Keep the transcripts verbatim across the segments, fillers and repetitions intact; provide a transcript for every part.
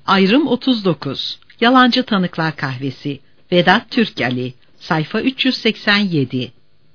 Ayrım otuz dokuz. Yalancı Tanıklar Kahvesi. Vedat Türkali. Sayfa üç yüz seksen yedi.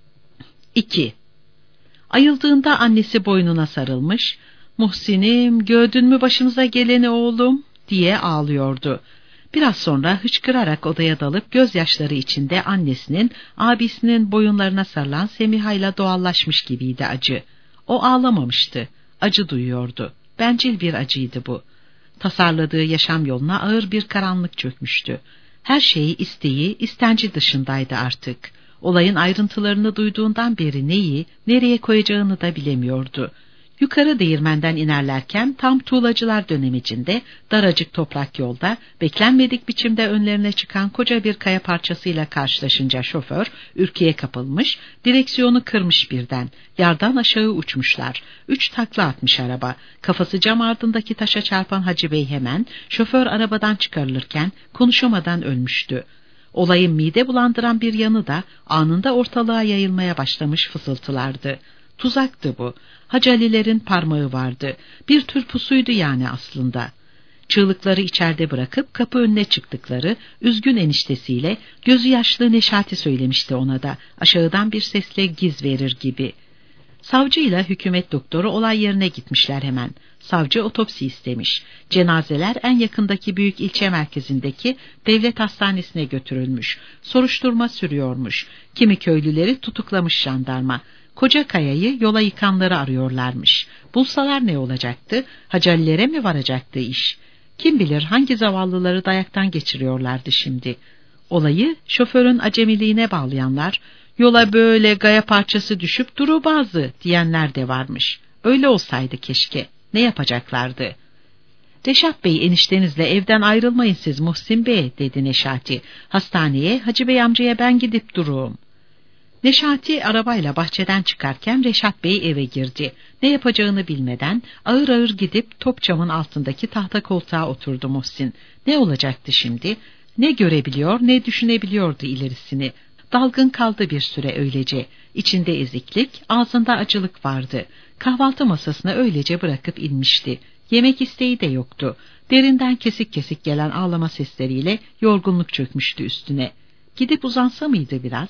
iki. Ayıldığında annesi boynuna sarılmış, "Muhsin'im, gördün mü başımıza geleni oğlum?" diye ağlıyordu. Biraz sonra hıçkırarak odaya dalıp gözyaşları içinde annesinin, abisinin boyunlarına sarılan Semiha'yla doğallaşmış gibiydi acı. O ağlamamıştı, acı duyuyordu. Bencil bir acıydı bu. Tasarladığı yaşam yoluna ağır bir karanlık çökmüştü. Her şeyi isteği, istenci dışındaydı artık. Olayın ayrıntılarını duyduğundan beri neyi, nereye koyacağını da bilemiyordu. Yukarı değirmenden inerlerken tam tuğlacılar dönemecinde daracık toprak yolda beklenmedik biçimde önlerine çıkan koca bir kaya parçasıyla karşılaşınca şoför ürküye kapılmış, direksiyonu kırmış birden, yardan aşağı uçmuşlar. Üç takla atmış araba. Kafası cam ardındaki taşa çarpan Hacı Bey hemen şoför arabadan çıkarılırken konuşamadan ölmüştü. Olayın mide bulandıran bir yanı da anında ortalığa yayılmaya başlamış fısıltılardı. Tuzaktı bu. Hacı Ali'lerin parmağı vardı. Bir tür pusuydu yani aslında. Çığlıkları içeride bırakıp kapı önüne çıktıkları üzgün eniştesiyle gözü yaşlı Neşati söylemişti ona da aşağıdan bir sesle giz verir gibi. Savcıyla hükümet doktoru olay yerine gitmişler hemen. Savcı otopsi istemiş. Cenazeler en yakındaki büyük ilçe merkezindeki devlet hastanesine götürülmüş. Soruşturma sürüyormuş. Kimi köylüleri tutuklamış jandarma. Koca kayayı yola yıkanları arıyorlarmış. Bulsalar ne olacaktı? Hacı Ali'lere mi varacaktı iş? Kim bilir hangi zavallıları dayaktan geçiriyorlardı şimdi. Olayı şoförün acemiliğine bağlayanlar, yola böyle gaya parçası düşüp duru bazı diyenler de varmış. Öyle olsaydı keşke. Ne yapacaklardı? "Reşat Bey, eniştenizle evden ayrılmayın siz Muhsin Bey," dedi Neşati. "Hastaneye Hacı Bey amcaya ben gidip dururum." Neşati arabayla bahçeden çıkarken Reşat Bey eve girdi. Ne yapacağını bilmeden ağır ağır gidip topçamın altındaki tahta koltuğa oturdu Muhsin. Ne olacaktı şimdi? Ne görebiliyor ne düşünebiliyordu ilerisini. Dalgın kaldı bir süre öylece. İçinde eziklik, ağzında acılık vardı. Kahvaltı masasına öylece bırakıp inmişti. Yemek isteği de yoktu. Derinden kesik kesik gelen ağlama sesleriyle yorgunluk çökmüştü üstüne. Gidip uzansa mıydı biraz?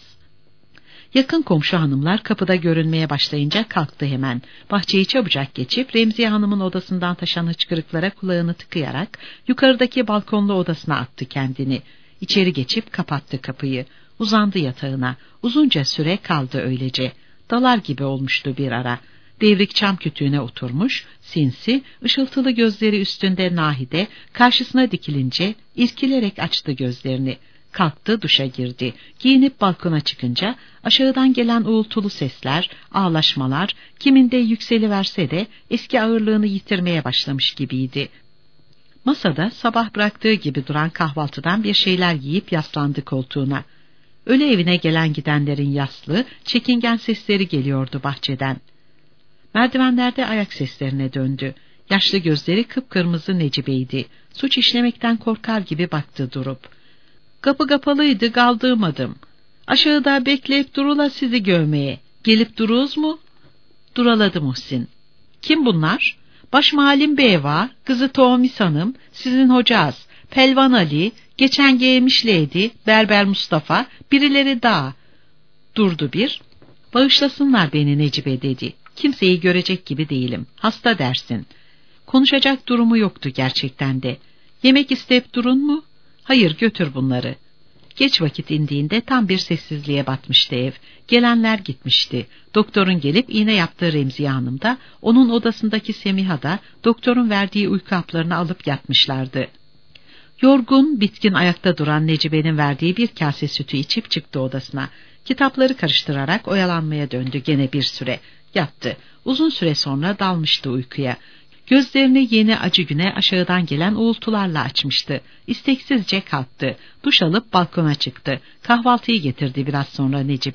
Yakın komşu hanımlar kapıda görünmeye başlayınca kalktı hemen. Bahçeyi çabucak geçip Remziye Hanım'ın odasından taşan hıçkırıklara kulağını tıkayarak yukarıdaki balkonlu odasına attı kendini. İçeri geçip kapattı kapıyı. Uzandı yatağına. Uzunca süre kaldı öylece. Dalar gibi olmuştu bir ara. Devrik çam kütüğüne oturmuş, sinsi, ışıltılı gözleri üstünde Nahide, karşısına dikilince irkilerek açtı gözlerini. Kalktı, duşa girdi. Giyinip balkona çıkınca aşağıdan gelen uğultulu sesler, ağlaşmalar, kiminde yükseliverse de eski ağırlığını yitirmeye başlamış gibiydi. Masada sabah bıraktığı gibi duran kahvaltıdan bir şeyler yiyip yaslandı koltuğuna. Ölü evine gelen gidenlerin yaslı, çekingen sesleri geliyordu bahçeden. Merdivenlerde ayak seslerine döndü. Yaşlı gözleri kıpkırmızı Necibe'ydi. Suç işlemekten korkar gibi baktı durup. "Kapı kapalıydı, kaldırmadım. Aşağıda bekleyip durula sizi görmeye. Gelip duruz mu?" Duraladı Muhsin. "Kim bunlar?" "Baş Malim Bey var, kızı Toğmis Hanım, sizin hocaz, Pelvan Ali, geçen gelmişleydi, Berber Mustafa, birileri daha." Durdu bir. "Bağışlasınlar beni Necibe," dedi. "Kimseyi görecek gibi değilim, hasta dersin." Konuşacak durumu yoktu gerçekten de. "Yemek isteyip durun mu?" "Hayır, götür bunları." Geç vakit indiğinde tam bir sessizliğe batmıştı ev. Gelenler gitmişti. Doktorun gelip iğne yaptığı Remziye Hanım da, onun odasındaki Semiha da doktorun verdiği uyku haplarını alıp yatmışlardı. Yorgun, bitkin ayakta duran Necibe'nin verdiği bir kase sütü içip çıktı odasına. Kitapları karıştırarak oyalanmaya döndü gene bir süre. Yattı. Uzun süre sonra dalmıştı uykuya. Gözlerini yeni acı güne aşağıdan gelen uğultularla açmıştı. İsteksizce kalktı. Duş alıp balkona çıktı. Kahvaltıyı getirdi biraz sonra Necibe.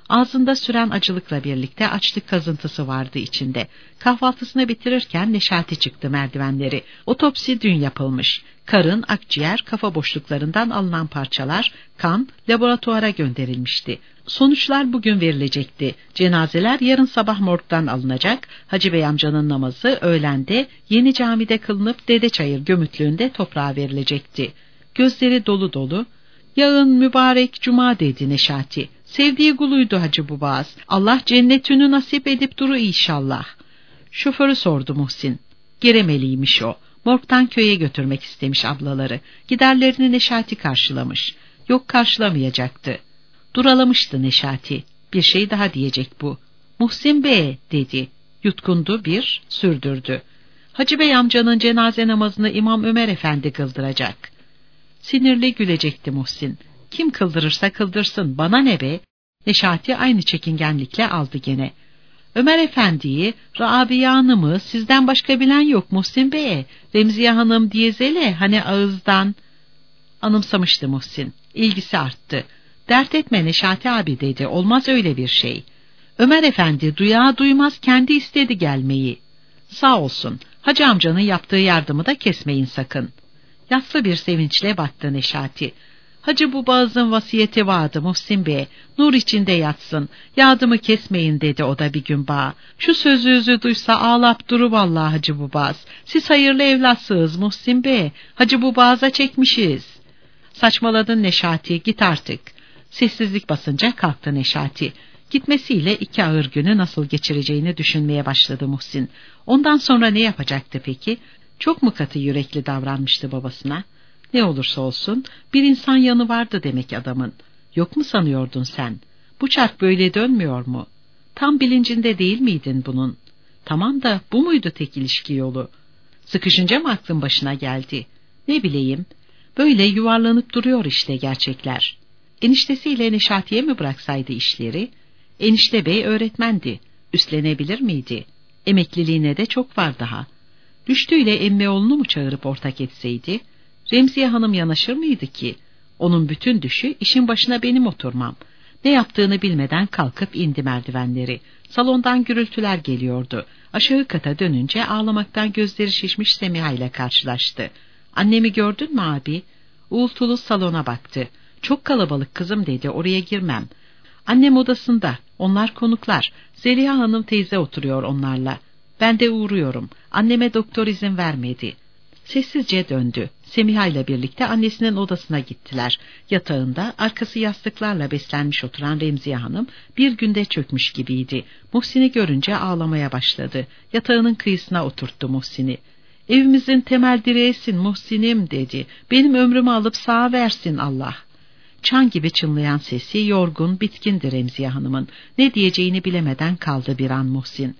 Ağzında süren acılıkla birlikte açlık kazıntısı vardı içinde. Kahvaltısını bitirirken Neşati çıktı merdivenleri. Otopsi dün yapılmış. Karın, akciğer, kafa boşluklarından alınan parçalar, kan laboratuvara gönderilmişti. Sonuçlar bugün verilecekti. Cenazeler yarın sabah morgdan alınacak. Hacı Bey amcanın namazı öğlende Yeni Cami'de kılınıp Dedeçayır gömütlüğünde toprağa verilecekti. Gözleri dolu dolu. "Yağın mübarek cuma" dedi Neşati. Sevdiği kuluydu Hacı Bubaz. Allah cennetini nasip edip duru inşallah. Şoförü sordu Muhsin. Geremeliymiş o. Morgdan köye götürmek istemiş ablaları. Giderlerini Neşati karşılamış. Yok, karşılamayacaktı. Duralamıştı Neşati. Bir şey daha diyecek bu. "Muhsin Bey" dedi. Yutkundu bir, sürdürdü. "Hacı Bey amcanın cenaze namazını İmam Ömer Efendi kıldıracak." Sinirli gülecekti Muhsin. "Kim kıldırırsa kıldırsın, bana ne be?" Neşati aynı çekingenlikle aldı gene. "Ömer Efendi'yi, Rabia Hanım'ı sizden başka bilen yok Muhsin Bey. Remziye Hanım diyezele hani ağızdan." Anımsamıştı Muhsin. İlgisi arttı. "Dert etme Neşati abi" dedi. "Olmaz öyle bir şey. Ömer Efendi duyağı duymaz kendi istedi gelmeyi." "Sağ olsun. Hacı amcanın yaptığı yardımı da kesmeyin sakın." Yassı bir sevinçle baktı Neşati. "Hacı Bubaz'ın vasiyeti vardı Muhsin Bey. Nur içinde yatsın. Yardımı kesmeyin" dedi o da bir gün bağa. "Şu sözünüzü duysa ağlap duru vallahi Hacı Bubaz. Siz hayırlı evlatsınız Muhsin Bey. Hacı Bubaz'a çekmişiz." "Saçmaladın Neşati, git artık." Sessizlik basınca kalktı Neşati. Gitmesiyle iki ağır günü nasıl geçireceğini düşünmeye başladı Muhsin. Ondan sonra ne yapacaktı peki? Çok mu katı yürekli davranmıştı babasına? Ne olursa olsun bir insan yanı vardı demek adamın. Yok mu sanıyordun sen? Bu çark böyle dönmüyor mu? Tam bilincinde değil miydin bunun? Tamam da bu muydu tek ilişki yolu? Sıkışınca mı aklın başına geldi? Ne bileyim, böyle yuvarlanıp duruyor işte gerçekler. Eniştesiyle Neşati'ye mi bıraksaydı işleri? Enişte bey öğretmendi. Üstlenebilir miydi? Emekliliğine de çok var daha. Düştüğüyle emmi oğlunu mu çağırıp ortak etseydi? Remziye Hanım yanaşır mıydı ki? Onun bütün düşü işin başına benim oturmam. Ne yaptığını bilmeden kalkıp indi merdivenleri. Salondan gürültüler geliyordu. Aşağı kata dönünce ağlamaktan gözleri şişmiş Semiha ile karşılaştı. "Annemi gördün mü abi?" Uğultulu salona baktı. "Çok kalabalık kızım" dedi, "oraya girmem." "Annem odasında, onlar konuklar. Zeliha Hanım teyze oturuyor onlarla. Ben de uğruyorum. Anneme doktor izin vermedi." Sessizce döndü. Semiha ile birlikte annesinin odasına gittiler. Yatağında arkası yastıklarla beslenmiş oturan Remziye Hanım bir günde çökmüş gibiydi. Muhsin'i görünce ağlamaya başladı. Yatağının kıyısına oturttu Muhsin'i. "Evimizin temel direğisin Muhsin'im" dedi. "Benim ömrümü alıp sağa versin Allah." Çan gibi çınlayan sesi yorgun, bitkindi Remziye Hanım'ın. Ne diyeceğini bilemeden kaldı bir an Muhsin.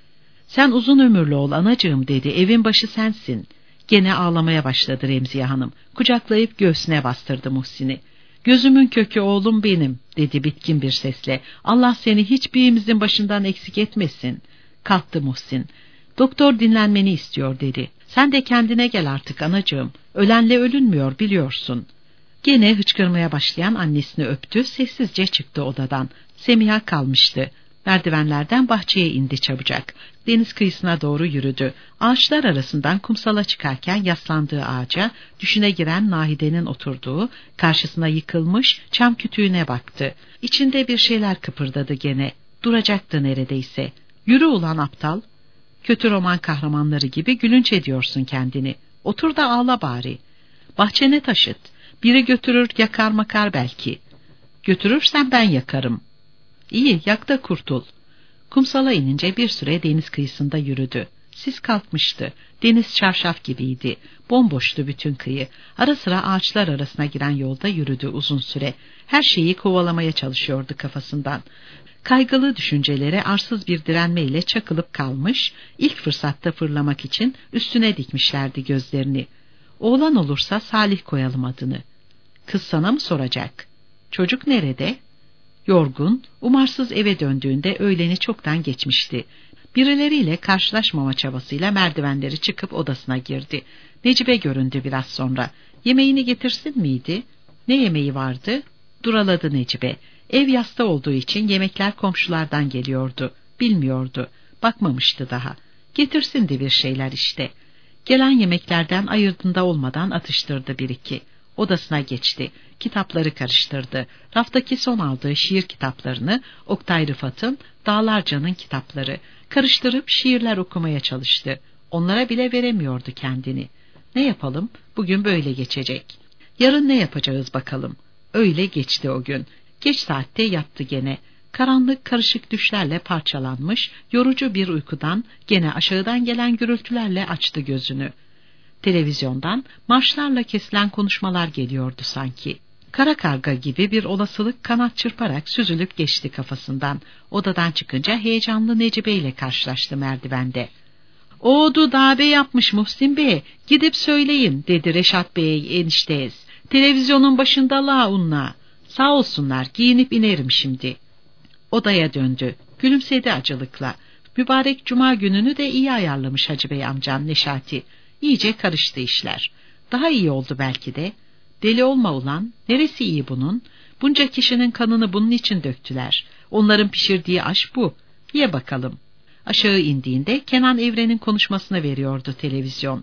"Sen uzun ömürlü ol anacığım" dedi. "Evin başı sensin." Gene ağlamaya başladı Remziye Hanım. Kucaklayıp göğsüne bastırdı Muhsin'i. "Gözümün kökü oğlum benim" dedi bitkin bir sesle. "Allah seni hiçbirimizin başından eksik etmesin." Kalktı Muhsin. "Doktor dinlenmeni istiyor" dedi. "Sen de kendine gel artık anacığım. Ölenle ölünmüyor biliyorsun." Gene hıçkırmaya başlayan annesini öptü, sessizce çıktı odadan. Semiha kalmıştı. Merdivenlerden bahçeye indi çabucak. Deniz kıyısına doğru yürüdü. Ağaçlar arasından kumsala çıkarken yaslandığı ağaca, düşüne giren Nahide'nin oturduğu, karşısına yıkılmış çam kütüğüne baktı. İçinde bir şeyler kıpırdadı gene. Duracaktı neredeyse. "Yürü ulan aptal. Kötü roman kahramanları gibi gülünç ediyorsun kendini. Otur da ağla bari. Bahçene taşıt. Biri götürür yakar makar belki." "Götürürsen ben yakarım." "İyi, yak da kurtul." Kumsala inince bir süre deniz kıyısında yürüdü. Sis kalkmıştı. Deniz çarşaf gibiydi. Bomboştu bütün kıyı. Ara sıra ağaçlar arasına giren yolda yürüdü uzun süre. Her şeyi kovalamaya çalışıyordu kafasından. Kaygılı düşüncelere arsız bir direnmeyle çakılıp kalmış, ilk fırsatta fırlamak için üstüne dikmişlerdi gözlerini. Oğlan olursa Salih koyalım adını. Kız sana mı soracak? Çocuk nerede? Yorgun, umarsız eve döndüğünde öğleni çoktan geçmişti. Birileriyle karşılaşmama çabasıyla merdivenleri çıkıp odasına girdi. Necibe göründü biraz sonra. "Yemeğini getirsin miydi?" "Ne yemeği vardı?" Duraladı Necibe. Ev yasta olduğu için yemekler komşulardan geliyordu. Bilmiyordu. Bakmamıştı daha. Getirsin de bir şeyler işte. Gelen yemeklerden ayırdığında olmadan atıştırdı bir iki. Odasına geçti. Kitapları karıştırdı. Raftaki son aldığı şiir kitaplarını, Oktay Rıfat'ın, Dağlarca'nın kitapları, karıştırıp şiirler okumaya çalıştı. Onlara bile veremiyordu kendini. Ne yapalım? Bugün böyle geçecek. Yarın ne yapacağız bakalım? Öyle geçti o gün. Geç saatte yattı gene. Karanlık karışık düşlerle parçalanmış, yorucu bir uykudan gene aşağıdan gelen gürültülerle açtı gözünü. Televizyondan marşlarla kesilen konuşmalar geliyordu sanki. Kara karga gibi bir olasılık kanat çırparak süzülüp geçti kafasından. Odadan çıkınca heyecanlı Necibe ile karşılaştı merdivende. "Oğdu dabe yapmış Muhsin Bey, gidip söyleyin," dedi Reşat Bey enişteyiz. "Televizyonun başında la unla. Sağ olsunlar, giyinip inerim şimdi." Odaya döndü. Gülümsedi acılıkla. Mübarek cuma gününü de iyi ayarlamış Hacı Bey amcan Neşati. İyice karıştı işler. Daha iyi oldu belki de. Deli olma ulan, neresi iyi bunun? Bunca kişinin kanını bunun için döktüler. Onların pişirdiği aş bu. Ye bakalım. Aşağı indiğinde Kenan Evren'in konuşmasını veriyordu televizyon.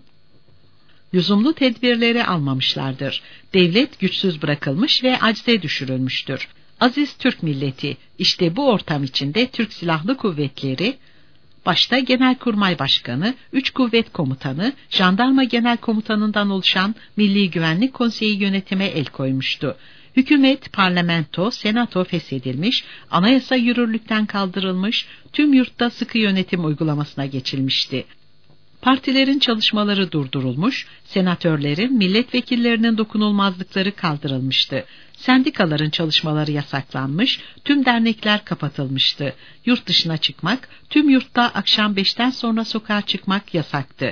Lüzumlu tedbirleri almamışlardır. Devlet güçsüz bırakılmış ve acize düşürülmüştür. Aziz Türk milleti, işte bu ortam içinde Türk Silahlı Kuvvetleri, başta Genelkurmay Başkanı, üç kuvvet komutanı, jandarma genel komutanından oluşan Milli Güvenlik Konseyi yönetime el koymuştu. Hükümet, parlamento, senato feshedilmiş, anayasa yürürlükten kaldırılmış, tüm yurtta sıkı yönetim uygulamasına geçilmişti. Partilerin çalışmaları durdurulmuş, senatörlerin, milletvekillerinin dokunulmazlıkları kaldırılmıştı. Sendikaların çalışmaları yasaklanmış, tüm dernekler kapatılmıştı. Yurt dışına çıkmak, tüm yurtta akşam beşten sonra sokağa çıkmak yasaktı.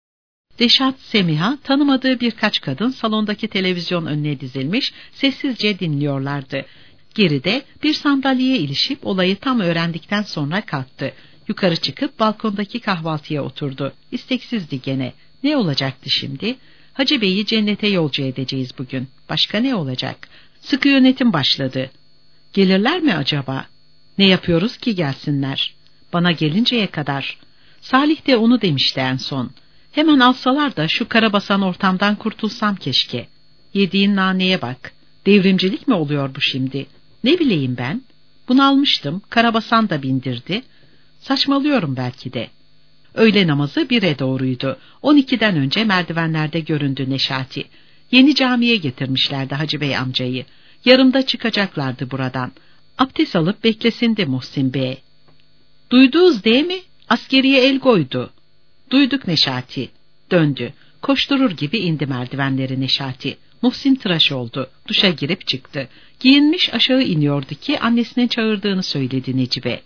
Reşat, Semiha, tanımadığı birkaç kadın salondaki televizyon önüne dizilmiş, sessizce dinliyorlardı. Geride bir sandalyeye ilişip olayı tam öğrendikten sonra kalktı. Yukarı çıkıp balkondaki kahvaltıya oturdu. İsteksizdi gene. Ne olacaktı şimdi? Hacı Bey'i cennete yolcu edeceğiz bugün. Başka ne olacak? Sıkı yönetim başladı. Gelirler mi acaba? Ne yapıyoruz ki gelsinler? Bana gelinceye kadar. Salih de onu demişti en son. Hemen alsalar da şu karabasan ortamdan kurtulsam keşke. Yediğin naneye bak. Devrimcilik mi oluyor bu şimdi? Ne bileyim ben? Bunalmıştım. Karabasan da bindirdi. Saçmalıyorum belki de. Öğle namazı bire doğruydu. On ikiden önce merdivenlerde göründü Neşati. Yeni camiye getirmişlerdi Hacı Bey amcayı. Yarımda çıkacaklardı buradan. Abdest alıp beklesindi Muhsin Bey. "Duydunuz değil mi? Askeriye el koydu." "Duyduk Neşati." Döndü. Koşturur gibi indi merdivenleri Neşati. Muhsin tıraş oldu. Duşa girip çıktı. Giyinmiş aşağı iniyordu ki annesinin çağırdığını söyledi Necibe.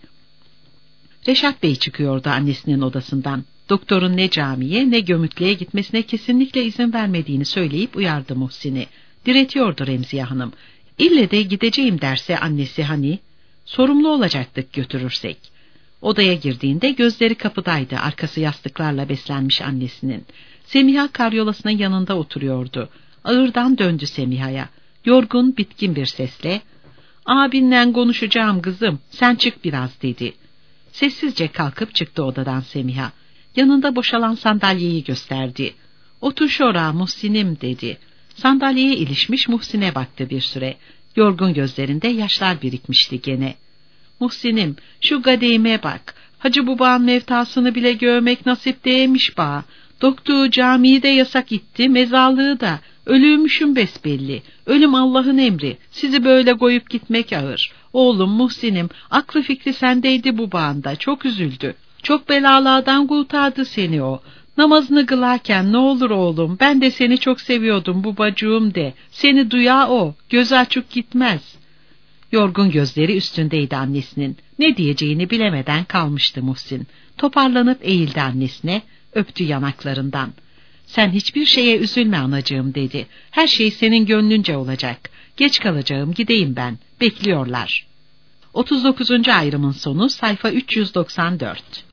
Reşat Bey çıkıyordu annesinin odasından. Doktorun ne camiye ne gömütlüğe gitmesine kesinlikle izin vermediğini söyleyip uyardı Muhsin'i. Diretiyordu Remziye Hanım. İlle de gideceğim derse annesi hani, sorumlu olacaktık götürürsek. Odaya girdiğinde gözleri kapıdaydı, arkası yastıklarla beslenmiş annesinin. Semiha karyolasının yanında oturuyordu. Ağırdan döndü Semiha'ya. Yorgun, bitkin bir sesle, "Abinle konuşacağım kızım, sen çık biraz," dedi. Sessizce kalkıp çıktı odadan Semiha. Yanında boşalan sandalyeyi gösterdi. "Otur şora Muhsin'im," dedi. Sandalyeye ilişmiş Muhsin'e baktı bir süre. Yorgun gözlerinde yaşlar birikmişti gene. "Muhsin'im, şu gadeyime bak. Hacı Baba'nın mevtasını bile görmek nasip değilmiş ba. Doktuğu camiyi de yasak itti, mezarlığı da. Ölüymüşüm besbelli. Ölüm Allah'ın emri. Sizi böyle koyup gitmek ağır. Oğlum Muhsin'im, aklı fikri sendeydi bu bağında. Çok üzüldü. Çok belalardan kurtardı seni o. Namazını kılarken ne olur oğlum, ben de seni çok seviyordum babacığım de. Seni duya o, gözü açık gitmez." Yorgun gözleri üstündeydi annesinin. Ne diyeceğini bilemeden kalmıştı Muhsin. Toparlanıp eğildi annesine, öptü yanaklarından. "Sen hiçbir şeye üzülme anacığım," dedi. "Her şey senin gönlünce olacak. Geç kalacağım, gideyim ben. Bekliyorlar." otuz dokuzuncu ayrımın sonu sayfa üç yüz doksan dört.